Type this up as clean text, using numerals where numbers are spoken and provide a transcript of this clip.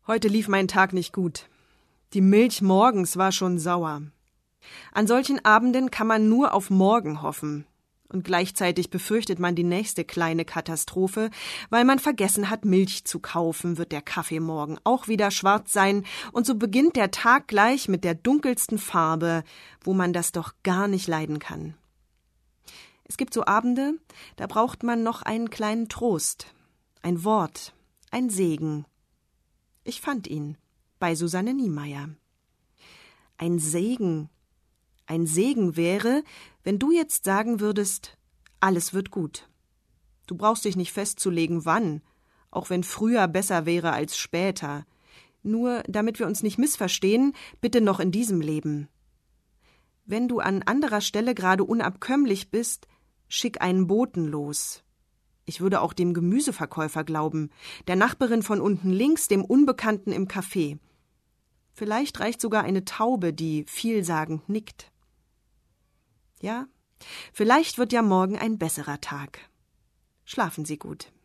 Heute lief mein Tag nicht gut. Die Milch morgens war schon sauer. An solchen Abenden kann man nur auf morgen hoffen. Und gleichzeitig befürchtet man die nächste kleine Katastrophe, weil man vergessen hat, Milch zu kaufen, wird der Kaffee morgen auch wieder schwarz sein, und so beginnt der Tag gleich mit der dunkelsten Farbe, wo man das doch gar nicht leiden kann. Es gibt so Abende, da braucht man noch einen kleinen Trost, ein Wort, ein Segen. Ich fand ihn bei Susanne Niemeyer. Ein Segen wäre, wenn du jetzt sagen würdest, alles wird gut. Du brauchst dich nicht festzulegen, wann, auch wenn früher besser wäre als später. Nur, damit wir uns nicht missverstehen, bitte noch in diesem Leben. Wenn du an anderer Stelle gerade unabkömmlich bist, schick einen Boten los. Ich würde auch dem Gemüseverkäufer glauben, der Nachbarin von unten links, dem Unbekannten im Café. Vielleicht reicht sogar eine Taube, die vielsagend nickt. Ja, vielleicht wird ja morgen ein besserer Tag. Schlafen Sie gut.